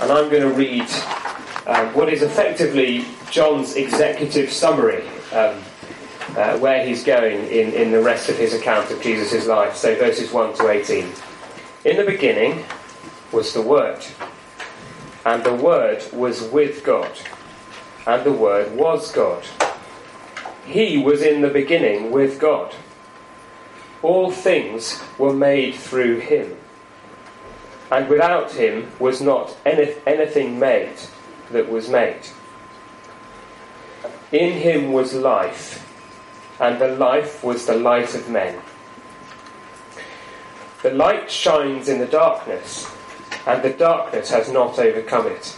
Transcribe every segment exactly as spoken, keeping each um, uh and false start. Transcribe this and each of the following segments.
and I'm going to read uh, what is effectively John's executive summary, um, uh, where he's going in, in the rest of his account of Jesus' life. So verses one to eighteen. In the beginning was the Word, and the Word was with God, and the Word was God. He was in the beginning with God. All things were made through him, and without him was not any, anything made that was made. In him was life, and the life was the light of men. The light shines in the darkness, and the darkness has not overcome it.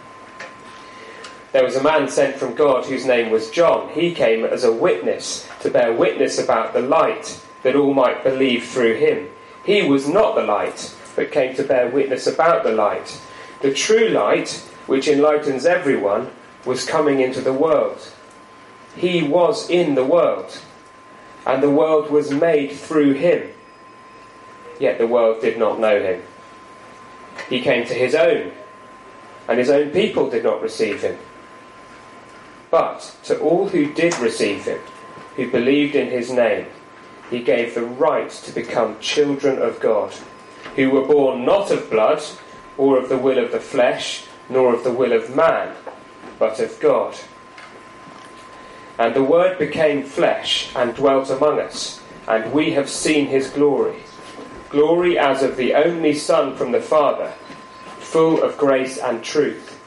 There was a man sent from God whose name was John. He came as a witness to bear witness about the light, that all might believe through him. He was not the light, but came to bear witness about the light. The true light, which enlightens everyone, was coming into the world. He was in the world, and the world was made through him. Yet the world did not know him. He came to his own, and his own people did not receive him. But to all who did receive him, who believed in his name, he gave the right to become children of God, who were born not of blood, or of the will of the flesh, nor of the will of man, but of God. And the Word became flesh and dwelt among us, and we have seen his glory, glory as of the only Son from the Father, full of grace and truth.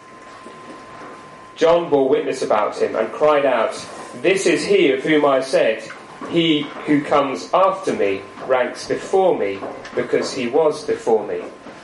John bore witness about him and cried out, "This is he of whom I said, he who comes after me ranks before me, because he was before me."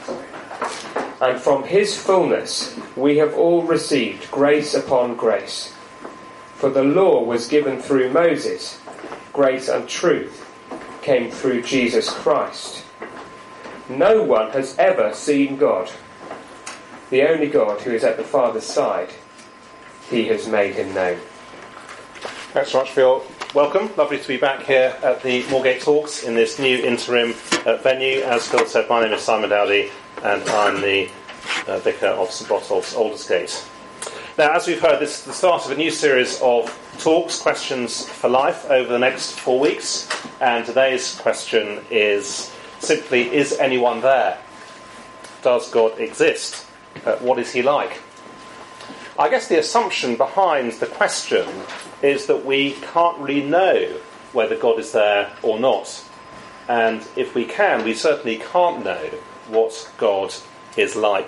And from his fullness we have all received grace upon grace. For the law was given through Moses, grace and truth came through Jesus Christ. No one has ever seen God. The only God who is at the Father's side, he has made him known. Thanks so much, Phil. Welcome. Lovely to be back here at the Moorgate Talks in this new interim uh, venue. As Phil said, my name is Simon Dowdy, and I'm the uh, Vicar of St Botolph's, Aldersgate. Now, as we've heard, this is the start of a new series of talks, Questions for Life, over the next four weeks. And today's question is simply, is anyone there? Does God exist? Uh, what is he like? I guess the assumption behind the question is that we can't really know whether God is there or not. And if we can, we certainly can't know what God is like.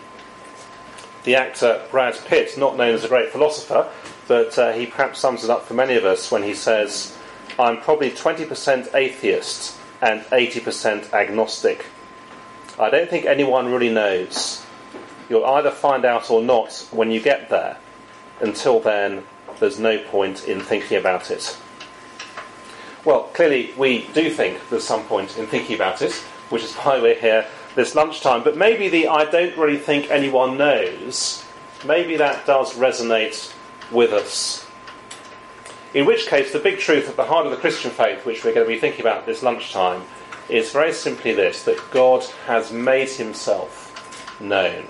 The actor Brad Pitt, not known as a great philosopher, but uh, he perhaps sums it up for many of us when he says, "I'm probably twenty percent atheist and eighty percent agnostic. I don't think anyone really knows. You'll either find out or not when you get there. Until then, there's no point in thinking about it." Well, clearly we do think there's some point in thinking about it, which is why we're here this lunchtime. But maybe the "I don't really think anyone knows," maybe that does resonate with us. In which case, the big truth at the heart of the Christian faith, which we're going to be thinking about this lunchtime, is very simply this, that God has made himself known.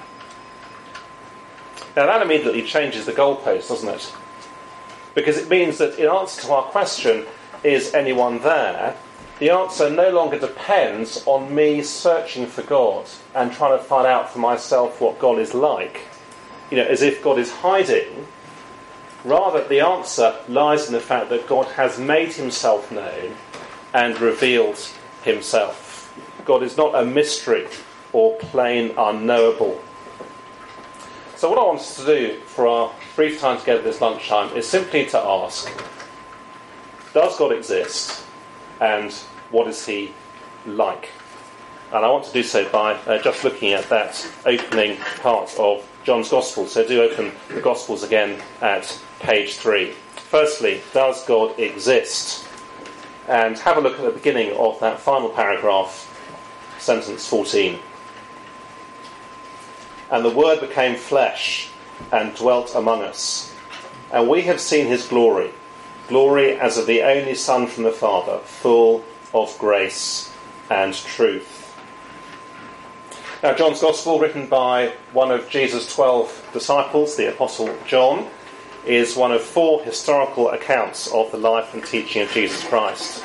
Now that immediately changes the goalpost, doesn't it? Because it means that in answer to our question, is anyone there, the answer no longer depends on me searching for God and trying to find out for myself what God is like, you know, as if God is hiding. Rather, the answer lies in the fact that God has made himself known and revealed himself. God is not a mystery or plain unknowable. So what I want us to do for our brief time together this lunchtime is simply to ask, does God exist, and what is he like? And I want to do so by uh, just looking at that opening part of John's Gospel. So do open the Gospels again at page three. Firstly, does God exist? And have a look at the beginning of that final paragraph, sentence fourteen. "And the Word became flesh and dwelt among us, and we have seen his glory, glory as of the only Son from the Father, full of grace and truth." Now, John's Gospel, written by one of Jesus' twelve disciples, the Apostle John, is one of four historical accounts of the life and teaching of Jesus Christ.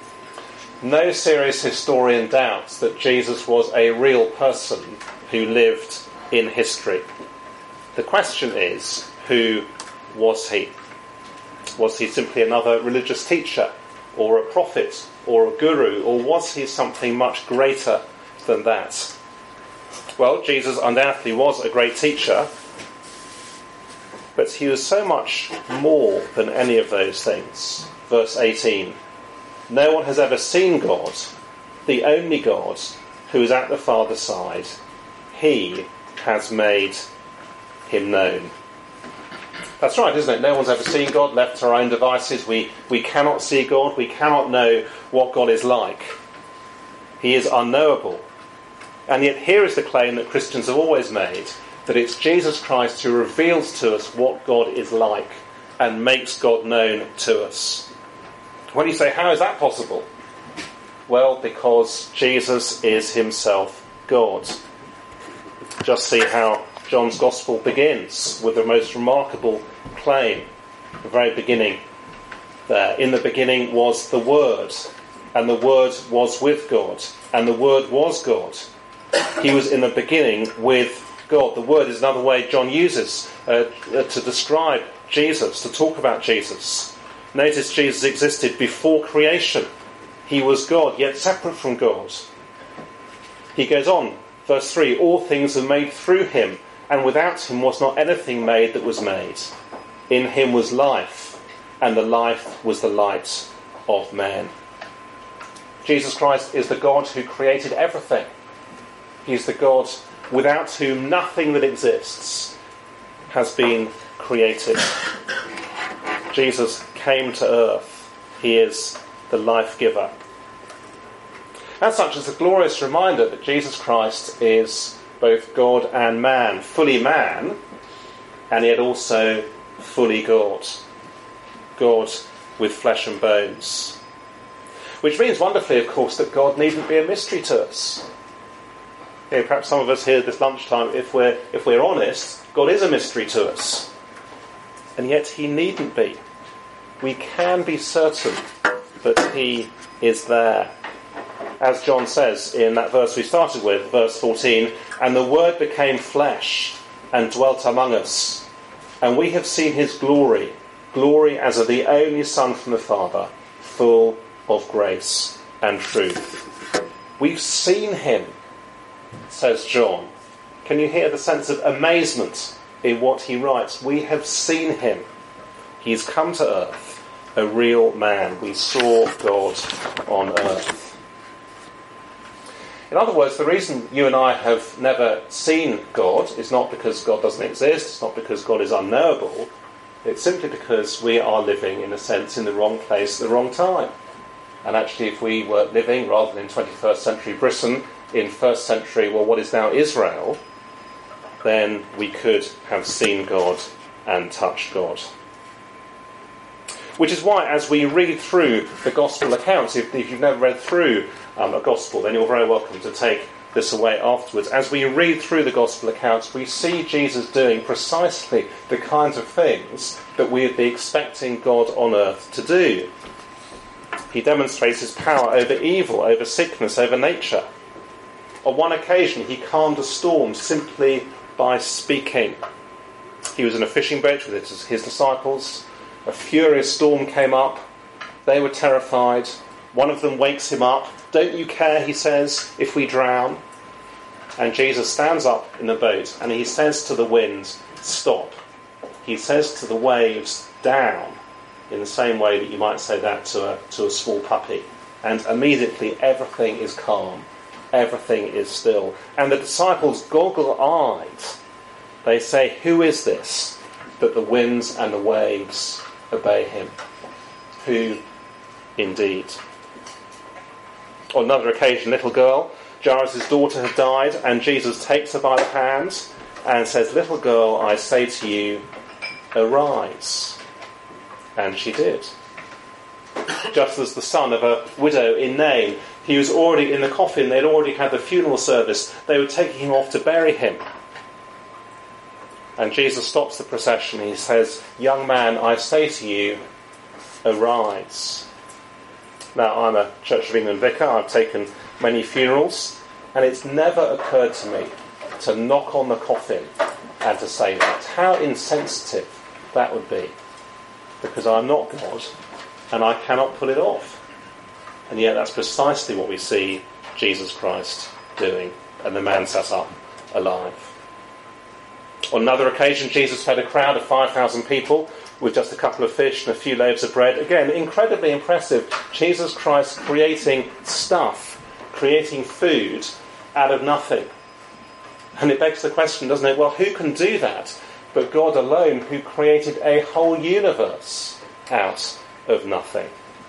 No serious historian doubts that Jesus was a real person who lived in history. The question is, who was he? Was he simply another religious teacher, or a prophet, or a guru, or was he something much greater than that? Well, Jesus undoubtedly was a great teacher, but he was so much more than any of those things. Verse eighteen, no one has ever seen God, the only God who is at the Father's side. He has made him known. That's right, isn't it? No one's ever seen God, left to our own devices. We, we cannot see God. We cannot know what God is like. He is unknowable. And yet here is the claim that Christians have always made, that it's Jesus Christ who reveals to us what God is like and makes God known to us. When you say, how is that possible? Well, because Jesus is himself God. Just see how John's Gospel begins with the most remarkable claim. The very beginning there. In the beginning was the Word, and the Word was with God, and the Word was God. He was in the beginning with God. The Word is another way John uses uh, to describe Jesus, to talk about Jesus. Notice Jesus existed before creation. He was God, yet separate from God. He goes on, verse three, all things were made through him, and without him was not anything made that was made. In him was life, and the life was the light of men. Jesus Christ is the God who created everything. He's the God without whom nothing that exists has been created. Jesus came to earth. He is the life giver. As such, it's a glorious reminder that Jesus Christ is both God and man, fully man, and yet also fully God. God with flesh and bones. Which means wonderfully, of course, that God needn't be a mystery to us. You know, perhaps some of us here this lunchtime, if we're, if we're honest, God is a mystery to us. And yet he needn't be. We can be certain that he is there. As John says in that verse we started with, verse fourteen, and the Word became flesh and dwelt among us, and we have seen his glory, glory as of the only Son from the Father, full of grace and truth. We've seen him, says John. Can you hear the sense of amazement in what he writes? We have seen him. He's come to earth, a real man. We saw God on earth. In other words, the reason you and I have never seen God is not because God doesn't exist, it's not because God is unknowable, it's simply because we are living, in a sense, in the wrong place at the wrong time. And actually, if we were living, rather than in twenty-first century Britain, in first century, well, what is now Israel, then we could have seen God and touched God. Which is why, as we read through the Gospel accounts, if, if you've never read through um, a Gospel, then you're very welcome to take this away afterwards. As we read through the Gospel accounts, we see Jesus doing precisely the kinds of things that we would be expecting God on earth to do. He demonstrates his power over evil, over sickness, over nature. On one occasion, he calmed a storm simply by speaking. He was in a fishing boat with his, his disciples. A furious storm came up. They were terrified. One of them wakes him up. Don't you care, he says, if we drown? And Jesus stands up in the boat and he says to the wind, stop. He says to the waves, down, in the same way that you might say that to a, to a small puppy. And immediately everything is calm. Everything is still. And the disciples, goggle-eyed, they say, who is this that the winds and the waves obey him? Who indeed? On another occasion, little girl, Jairus' daughter, had died, and Jesus takes her by the hand and says, little girl, I say to you, arise. And she did. Just as the son of a widow in Nain He was already in the coffin. They'd already had the funeral service. They were taking him off to bury him. And Jesus stops the procession. He says, "Young man, I say to you, arise." Now, I'm a Church of England vicar. I've taken many funerals. And it's never occurred to me to knock on the coffin and to say that. How insensitive that would be. Because I'm not God and I cannot pull it off. And yet that's precisely what we see Jesus Christ doing. And the man sat up alive. On another occasion, Jesus fed a crowd of five thousand people with just a couple of fish and a few loaves of bread. Again, incredibly impressive. Jesus Christ creating stuff, creating food out of nothing. And it begs the question, doesn't it? Well, who can do that but God alone, who created a whole universe out of nothing?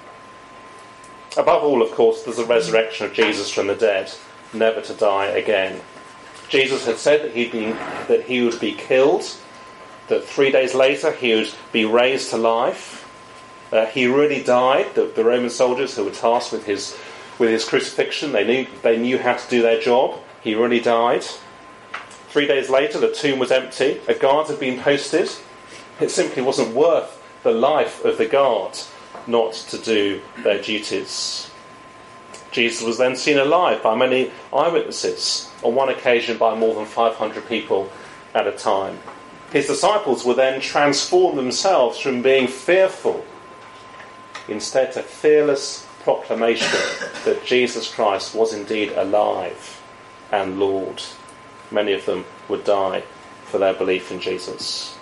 Above all, of course, there's the resurrection of Jesus from the dead, never to die again. Jesus had said that he'd been, that he would be killed, that three days later he would be raised to life. Uh, he really died. The, the Roman soldiers who were tasked with his with his crucifixion, they knew they knew how to do their job. He really died. Three days later, the tomb was empty. A guard had been posted. It simply wasn't worth the life of the guard not to do their duties. Jesus was then seen alive by many eyewitnesses, on one occasion by more than five hundred people at a time. His disciples would then transform themselves from being fearful instead to fearless proclamation that Jesus Christ was indeed alive and Lord. Many of them would die for their belief in Jesus.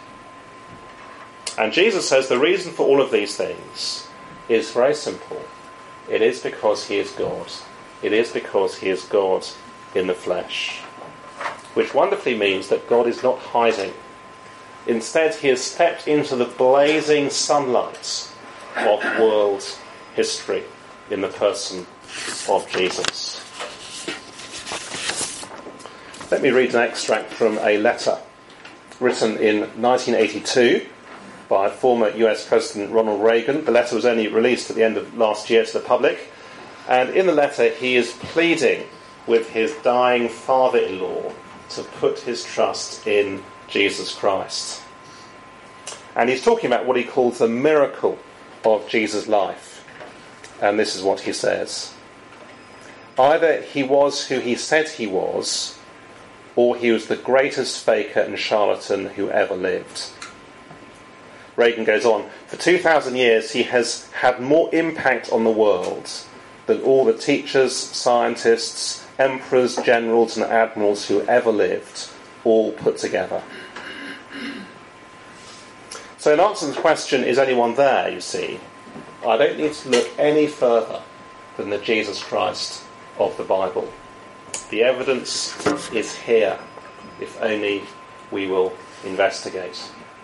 And Jesus says the reason for all of these things is very simple. It is because he is God. It is because he is God in the flesh. Which wonderfully means that God is not hiding. Instead, he has stepped into the blazing sunlight of world history in the person of Jesus. Let me read an extract from a letter written in nineteen eighty-two by former U S President Ronald Reagan. The letter was only released at the end of last year to the public. And in the letter he is pleading with his dying father-in-law to put his trust in Jesus Christ. And he's talking about what he calls the miracle of Jesus' life. And this is what he says. Either he was who he said he was, or he was the greatest faker and charlatan who ever lived. Reagan goes on, for two thousand years he has had more impact on the world than all the teachers, scientists, emperors, generals and admirals who ever lived, all put together. So in answer to the question, is anyone there, you see, I don't need to look any further than the Jesus Christ of the Bible. The evidence is here, if only we will investigate.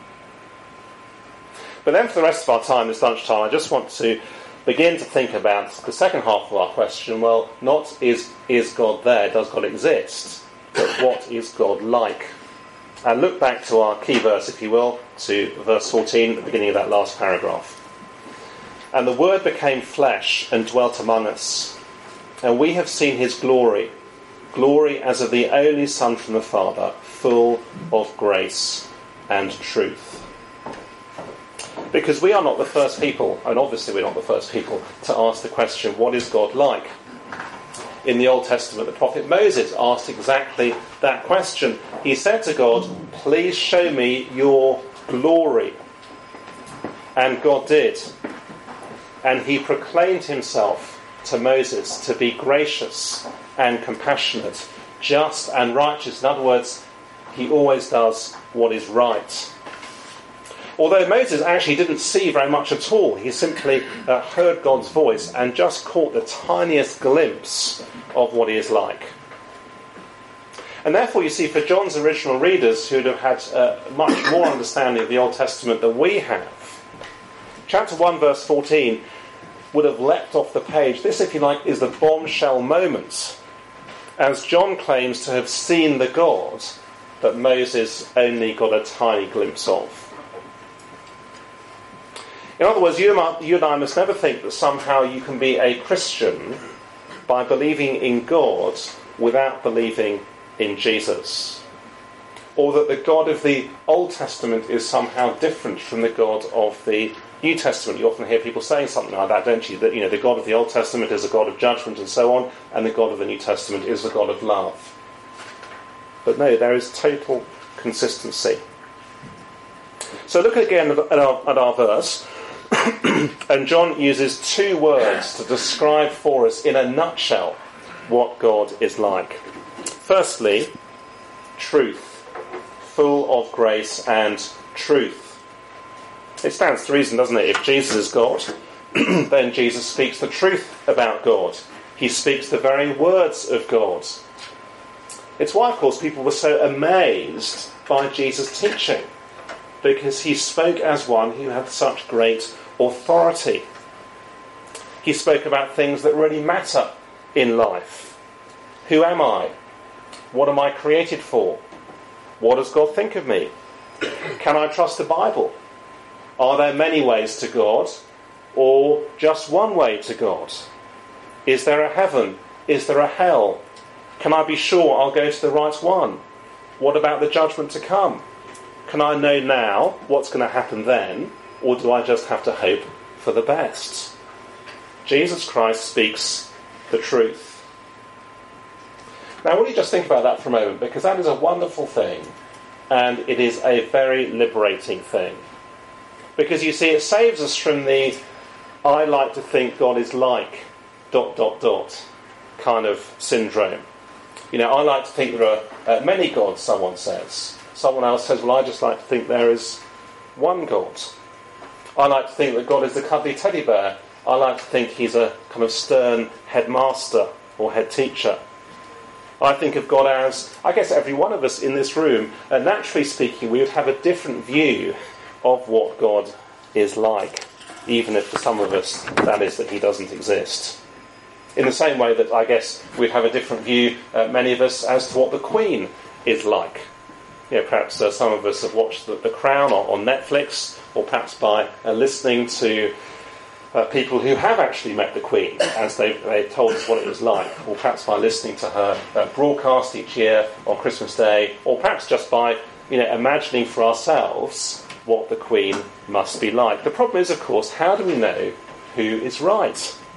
But then for the rest of our time, this lunchtime, I just want to begin to think about the second half of our question. Well, not is, is God there, does God exist, but what is God like? And look back to our key verse, if you will, to verse fourteen, at the beginning of that last paragraph. And the Word became flesh and dwelt among us, and we have seen his glory, glory as of the only Son from the Father, full of grace and truth. Because we are not the first people, and obviously we're not the first people, to ask the question, what is God like? In the Old Testament, the prophet Moses asked exactly that question. He said to God, please show me your glory. And God did. And he proclaimed himself to Moses to be gracious and compassionate, just and righteous. In other words, he always does what is right. Although Moses actually didn't see very much at all, he simply uh, heard God's voice and just caught the tiniest glimpse of what he is like. And therefore, you see, for John's original readers, who would have had uh, much more understanding of the Old Testament than we have, chapter one, verse fourteen, would have leapt off the page. This, if you like, is the bombshell moment, as John claims to have seen the God that Moses only got a tiny glimpse of. In other words, you and I must never think that somehow you can be a Christian by believing in God without believing in Jesus. Or that the God of the Old Testament is somehow different from the God of the New Testament. You often hear people saying something like that, don't you? That, you know, the God of the Old Testament is a God of judgment and so on, and the God of the New Testament is the God of love. But no, there is total consistency. So look again at our, at our verse, and John uses two words to describe for us in a nutshell what God is like. Firstly, truth. Full of grace and truth. It stands to reason, doesn't it? If Jesus is God, then Jesus speaks the truth about God. He speaks the very words of God. It's why, of course, people were so amazed by Jesus' teaching, because he spoke as one who had such great authority. He spoke about things that really matter in life. Who am I? What am I created for? What does God think of me? Can I trust the Bible? Are there many ways to God, or just one way to God? Is there a heaven? Is there a hell? Can I be sure I'll go to the right one? What about the judgment to come? Can I know now what's going to happen then, or do I just have to hope for the best? Jesus Christ speaks the truth. Now, will you just think about that for a moment, because that is a wonderful thing, and it is a very liberating thing. Because, you see, it saves us from the I like to think God is like dot, dot, dot kind of syndrome. You know, I like to think there are uh, many gods, someone says. Someone else says, well, I just like to think there is one God. I like to think that God is the cuddly teddy bear. I like to think he's a kind of stern headmaster or head teacher. I think of God as, I guess every one of us in this room, uh, naturally speaking, we would have a different view of what God is like, even if for some of us that is that he doesn't exist. In the same way that I guess we'd have a different view, uh, many of us, as to what the Queen is like. You know, perhaps uh, some of us have watched The, the Crown on, on Netflix, or perhaps by uh, listening to Uh, people who have actually met the Queen, as they they told us what it was like, or perhaps by listening to her uh, broadcast each year on Christmas Day, or perhaps just by you know imagining for ourselves what the Queen must be like. The problem is, of course, how do we know who is right?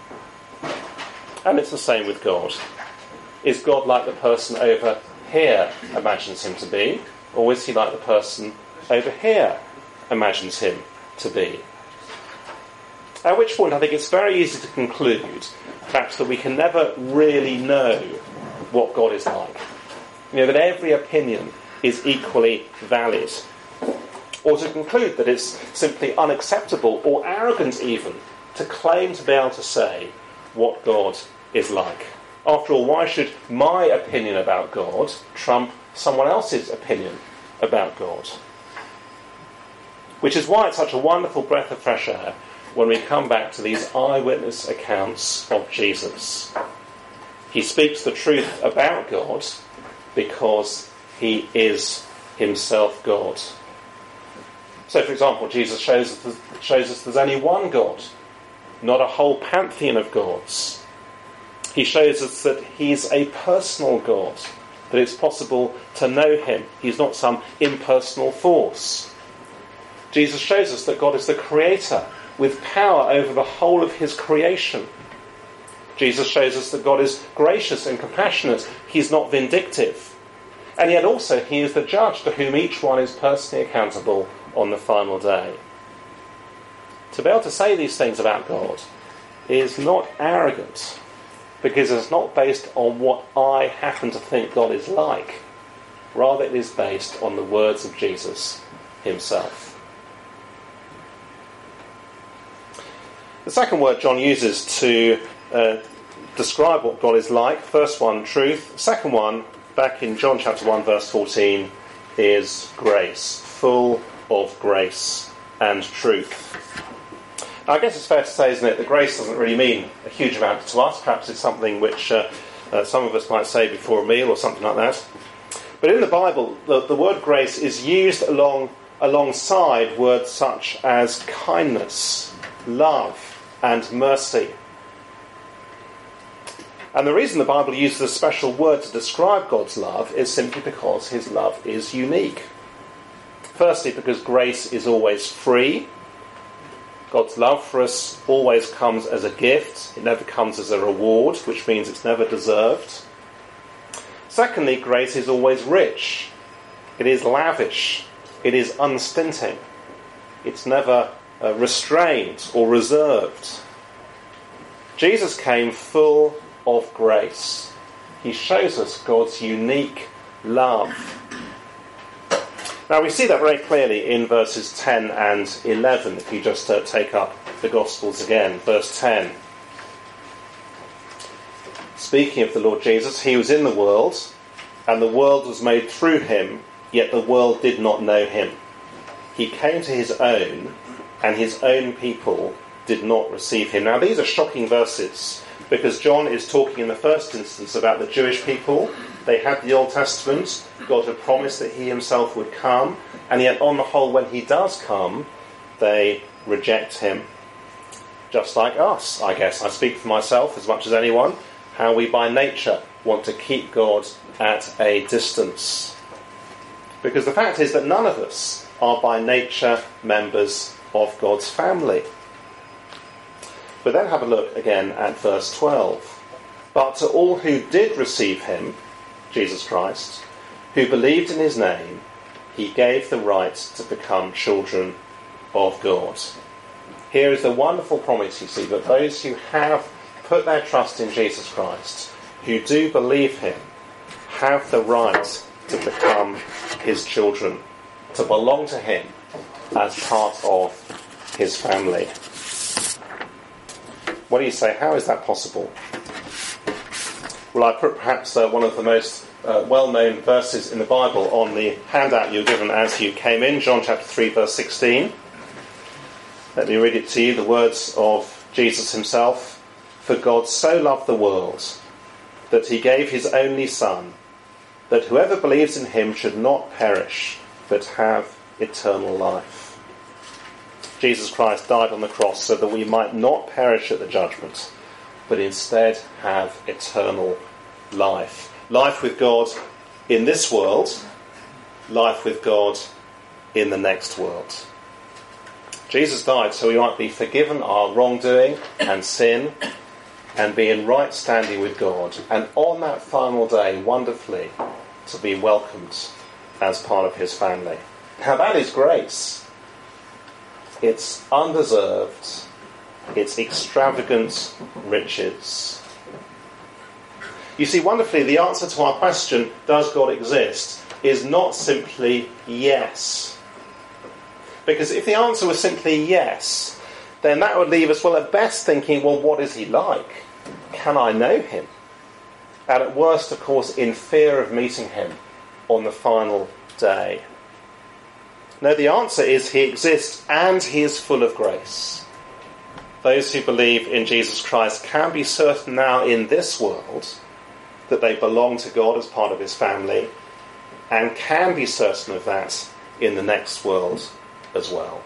And it's the same with God. Is God like the person over here imagines him to be, or is he like the person over here imagines him to be? At which point I think it's very easy to conclude, perhaps, that we can never really know what God is like. You know, that every opinion is equally valid. Or to conclude that it's simply unacceptable, or arrogant even, to claim to be able to say what God is like. After all, why should my opinion about God trump someone else's opinion about God? Which is why it's such a wonderful breath of fresh air when we come back to these eyewitness accounts of Jesus. He speaks the truth about God because he is himself God. So, for example, Jesus shows us, shows us there's only one God, not a whole pantheon of gods. He shows us that he's a personal God, that it's possible to know him. He's not some impersonal force. Jesus shows us that God is the creator, with power over the whole of his creation. Jesus shows us that God is gracious and compassionate. He's not vindictive. And yet also he is the judge to whom each one is personally accountable on the final day. To be able to say these things about God is not arrogant, because it's not based on what I happen to think God is like. Rather, it is based on the words of Jesus himself. The second word John uses to uh, describe what God is like, first one, truth. Second one, back in John chapter one, verse fourteen, is grace. Full of grace and truth. Now, I guess it's fair to say, isn't it, that grace doesn't really mean a huge amount to us. Perhaps it's something which uh, uh, some of us might say before a meal or something like that. But in the Bible, the, the word grace is used along alongside words such as kindness, love, and mercy. And the reason the Bible uses a special word to describe God's love is simply because his love is unique. Firstly, because grace is always free. God's love for us always comes as a gift. It never comes as a reward, which means it's never deserved. Secondly, grace is always rich. It is lavish. It is unstinting. It's never uh, restrained or reserved. Jesus came full of grace. He shows us God's unique love. Now we see that very clearly in verses ten and eleven, if you just uh, take up the Gospels again. Verse ten. Speaking of the Lord Jesus, he was in the world, and the world was made through him, yet the world did not know him. He came to his own, and his own people did not receive him. Now these are shocking verses, because John is talking in the first instance about the Jewish people. They had the Old Testament. God had promised that he himself would come, and yet on the whole, when he does come, they reject him. Just like us, I guess. I speak for myself as much as anyone, how we by nature want to keep God at a distance. Because the fact is that none of us are by nature members of God's family. But then have a look again at verse twelve. But to all who did receive him, Jesus Christ, who believed in his name, he gave the right to become children of God. Here is the wonderful promise, you see, that those who have put their trust in Jesus Christ, who do believe him, have the right to become his children, to belong to him as part of his family. What do you say? How is that possible? Well, I put perhaps uh, one of the most uh, well-known verses in the Bible on the handout you were given as you came in, John chapter three, verse sixteen. Let me read it to you, the words of Jesus himself. For God so loved the world that he gave his only Son, that whoever believes in him should not perish, but have eternal life. Jesus Christ died on the cross so that we might not perish at the judgment, but instead have eternal life. Life with God in this world, life with God in the next world. Jesus died so we might be forgiven our wrongdoing and sin and be in right standing with God, and on that final day, wonderfully, to be welcomed as part of his family. Now that is grace. It's undeserved, it's extravagant riches. You see, wonderfully, the answer to our question, does God exist, is not simply yes. Because if the answer was simply yes, then that would leave us, well, at best thinking, well, what is he like? Can I know him? And at worst, of course, in fear of meeting him on the final day. No, the answer is he exists and he is full of grace. Those who believe in Jesus Christ can be certain now in this world that they belong to God as part of his family, and can be certain of that in the next world as well.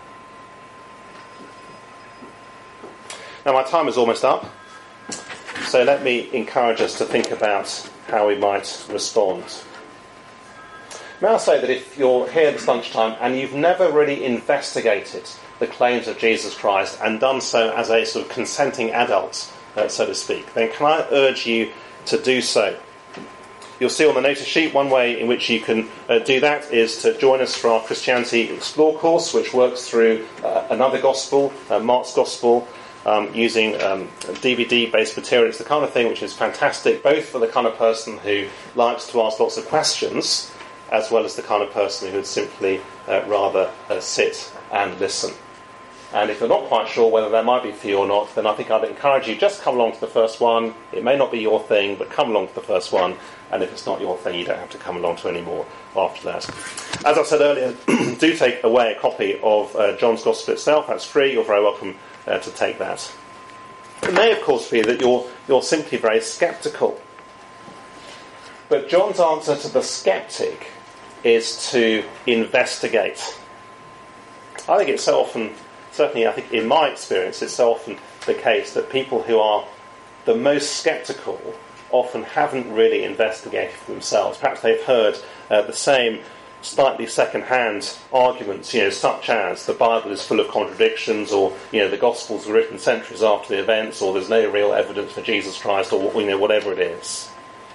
Now my time is almost up, so let me encourage us to think about how we might respond. May I say that if you're here this lunchtime and you've never really investigated the claims of Jesus Christ and done so as a sort of consenting adult, uh, so to speak, then can I urge you to do so. You'll see on the notice sheet one way in which you can uh, do that is to join us for our Christianity Explore course, which works through uh, another gospel, uh, Mark's Gospel, um, using um, D V D-based material. It's the kind of thing which is fantastic, both for the kind of person who likes to ask lots of questions, as well as the kind of person who would simply uh, rather uh, sit and listen. And if you're not quite sure whether that might be for you or not, then I think I'd encourage you, just come along to the first one. It may not be your thing, but come along to the first one. And if it's not your thing, you don't have to come along to any more after that. As I said earlier, do take away a copy of uh, John's Gospel itself. That's free. You're very welcome uh, to take that. It may, of course, be that you're, you're simply very sceptical. But John's answer to the sceptic is to investigate. I think it's so often, certainly I think in my experience, it's so often the case that people who are the most sceptical often haven't really investigated for themselves. Perhaps they've heard uh, the same slightly second-hand arguments, you know, such as the Bible is full of contradictions, or, you know, the Gospels were written centuries after the events, or there's no real evidence for Jesus Christ, or, you know, whatever it is.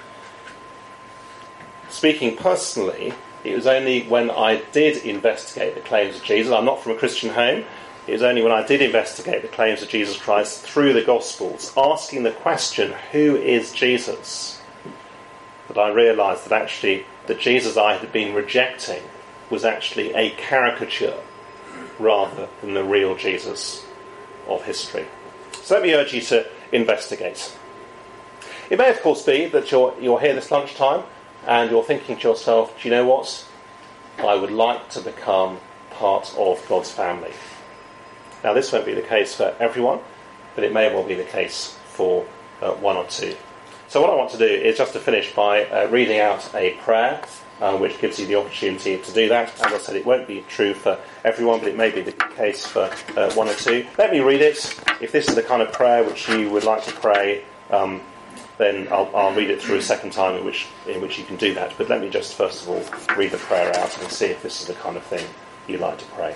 Speaking personally, it was only when I did investigate the claims of Jesus, I'm not from a Christian home, it was only when I did investigate the claims of Jesus Christ through the Gospels, asking the question, who is Jesus? That I realised that actually the Jesus I had been rejecting was actually a caricature rather than the real Jesus of history. So let me urge you to investigate. It may of course be that you're, you're here this lunchtime and you're thinking to yourself, do you know what? I would like to become part of God's family. Now this won't be the case for everyone, but it may well be the case for uh, one or two. So what I want to do is just to finish by uh, reading out a prayer uh, which gives you the opportunity to do that. As I said, it won't be true for everyone, but it may be the case for uh, one or two. Let me read it. If this is the kind of prayer which you would like to pray, um, then I'll, I'll read it through a second time in which, in which you can do that. But let me just first of all read the prayer out and see if this is the kind of thing you like to pray.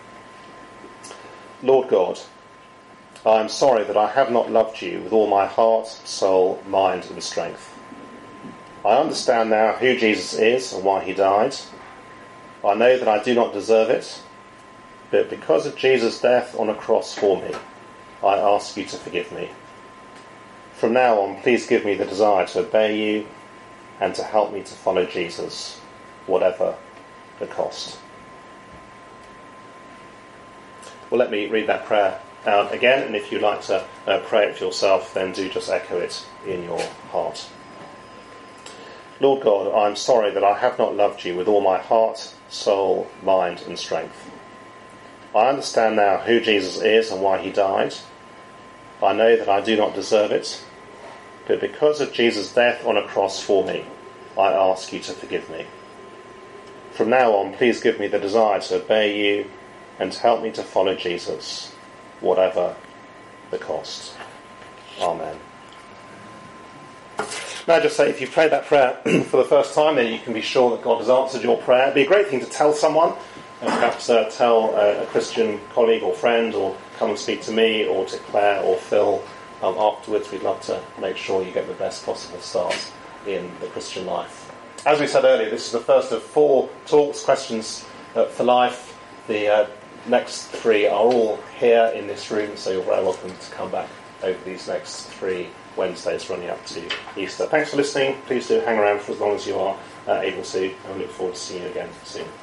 Lord God, I am sorry that I have not loved you with all my heart, soul, mind and strength. I understand now who Jesus is and why he died. I know that I do not deserve it, but because of Jesus' death on a cross for me, I ask you to forgive me. From now on, please give me the desire to obey you and to help me to follow Jesus, whatever the cost. Well, let me read that prayer out again, and if you'd like to uh, pray it for yourself, then do just echo it in your heart. Lord God, I am sorry that I have not loved you with all my heart, soul, mind and strength. I understand now who Jesus is and why he died. I know that I do not deserve it, but because of Jesus' death on a cross for me, I ask you to forgive me. From now on, please give me the desire to obey you and help me to follow Jesus, whatever the cost. Amen. Now just say, if you've prayed that prayer for the first time, then you can be sure that God has answered your prayer. It'd be a great thing to tell someone, and perhaps uh, tell uh, a Christian colleague or friend, or come and speak to me, or to Claire or Phil um, afterwards. We'd love to make sure you get the best possible start in the Christian life. As we said earlier, this is the first of four talks, Questions uh, for Life. The uh, next three are all here in this room, so you're very welcome to come back over these next three Wednesdays running up to Easter. Thanks for listening. Please do hang around for as long as you are uh, able to, and we look forward to seeing you again soon.